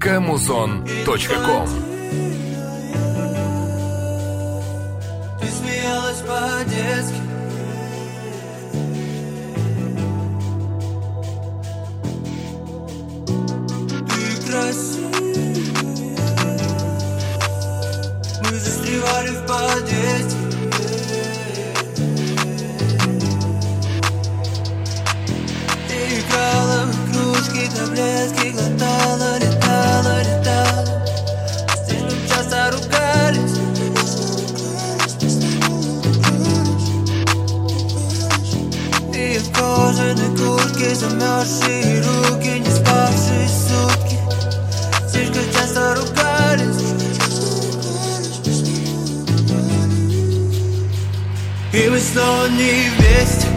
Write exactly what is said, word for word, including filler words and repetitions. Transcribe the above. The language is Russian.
собака музон точка ком. Ты смеялась по-детски. Ты красивая. Мы застревали в подъезде. Ты играла в игрушки, таблетки глотала, летала, летала. Слишком часто ругались. И в кожаной куртке замерзшие руки, не спавшие сутки. Слишком часто ругались. И мы снова не вместе.